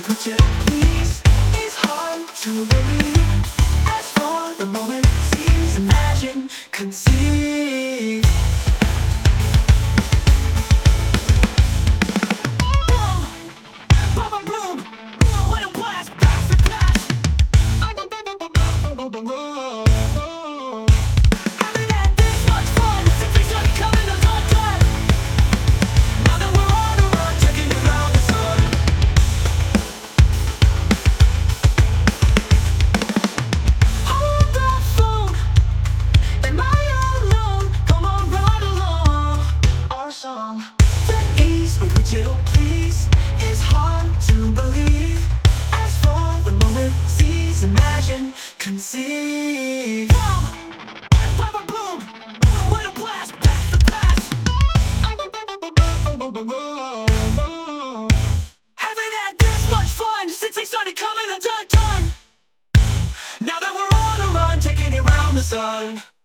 Would you please? It's hard to believe. As for the moment, seems imagine, conceive. Bubba bloom, what a blast, pass the glass. Haven't had this much fun since we started coming on time. Now that we're on the run, taking it round the sun. Hold the phone, am I alone? Come on, ride along our song. The ease with which it'll please is hard to believe. As for the moment, seize, imagine, conceive. Bubba bloom, what a blast, pass the glass. Haven't had this much fun since they started coming undone. Now that we're on the run, taking it round the sun.